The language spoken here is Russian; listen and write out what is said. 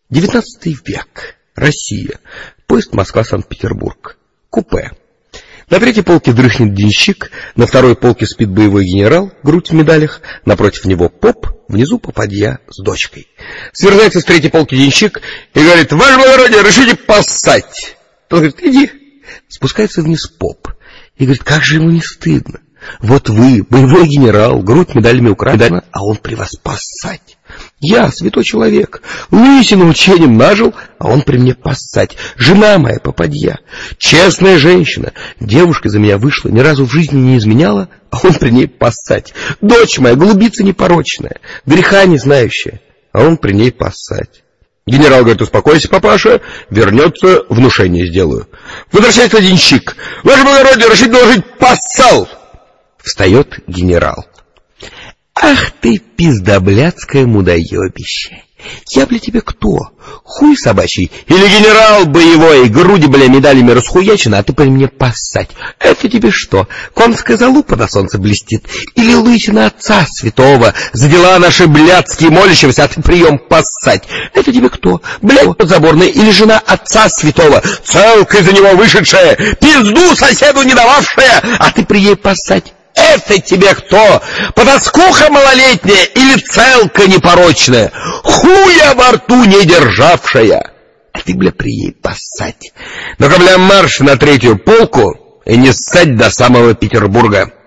XIX век. Россия. Поезд Москва-Санкт-Петербург. Купе. На третьей полке дрыхнет денщик, на второй полке спит боевой генерал, грудь в медалях, напротив него поп, внизу попадья с дочкой. Сверзается с третьей полки денщик и говорит: «Ваше благородие, разрешите поссать?» Тот говорит: «Иди». Спускается вниз поп и говорит: «Как же ему не стыдно? Вот вы, боевой генерал, грудь медалями украдена, а он при вас поссать. Я, святой человек, лысину учением нажил, а он при мне поссать. Жена моя попадья, честная женщина, девушка за меня вышла, ни разу в жизни не изменяла, а он при ней поссать. Дочь моя, голубица непорочная, греха не знающая, а он при ней поссать». Генерал говорит: «Успокойся, папаша, вернется, внушение сделаю». Возвращается денщик: «Ваше благородие, разрешите доложить, поссал». Встает генерал: «Ах ты, пиздоблядское мудоебище! Я, бля, тебе кто? Хуй собачий? Или генерал боевой, груди, бля, медалями расхуячены, а ты при мне поссать? Это тебе что, конская залупа на солнце блестит? Или лысина отца святого, за дела наши блядские молящегося, а ты прием поссать? Это тебе кто? Бля, подзаборная, или жена отца святого, целкой за него вышедшая, пизду соседу не дававшая, а ты при ей поссать? Это тебе кто? Потаскуха малолетняя или целка непорочная, хуя во рту не державшая? А ты, бля, при ей поссать. Ну-ка, бля, марш на третью полку и не ссать до самого Петербурга».